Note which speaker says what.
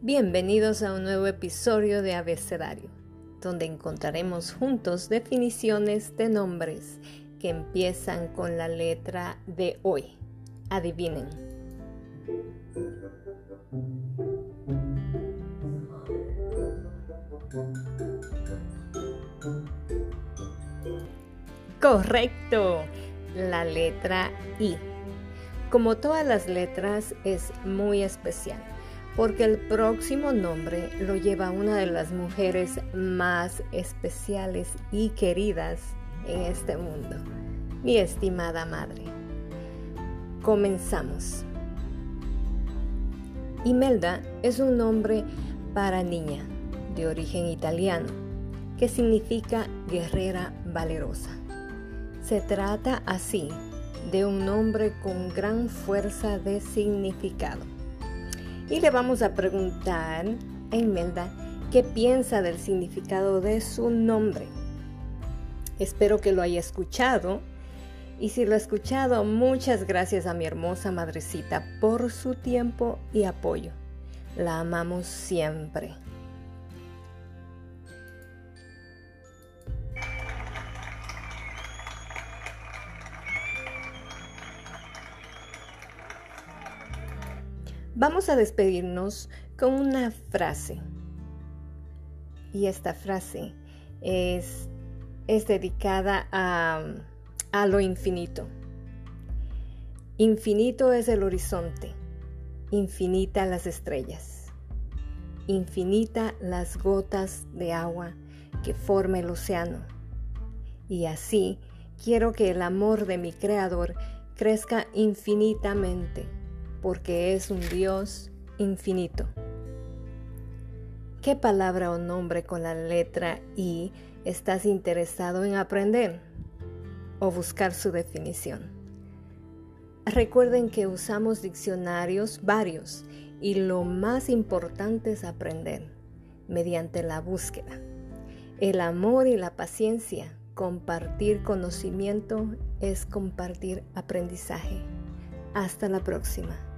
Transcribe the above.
Speaker 1: Bienvenidos a un nuevo episodio de Abecedario, donde encontraremos juntos definiciones de nombres que empiezan con la letra de hoy. Adivinen. Correcto, la letra I. Como todas las letras, es muy especial, porque el próximo nombre lo lleva una de las mujeres más especiales y queridas en este mundo, mi estimada madre. Comenzamos. Imelda es un nombre para niña, de origen italiano, que significa guerrera valerosa. Se trata así de un nombre con gran fuerza de significado. Y le vamos a preguntar a Imelda qué piensa del significado de su nombre. Espero que lo haya escuchado. Y si lo ha escuchado, muchas gracias a mi hermosa madrecita por su tiempo y apoyo. La amamos siempre. Vamos a despedirnos con una frase. Y esta frase es dedicada a lo infinito. Infinito es el horizonte, infinitas las estrellas, infinitas las gotas de agua que forma el océano. Y así quiero que el amor de mi Creador crezca infinitamente, porque es un Dios infinito. ¿Qué palabra o nombre con la letra I estás interesado en aprender o buscar su definición? Recuerden que usamos diccionarios varios y lo más importante es aprender mediante la búsqueda. El amor y la paciencia, compartir conocimiento es compartir aprendizaje. Hasta la próxima.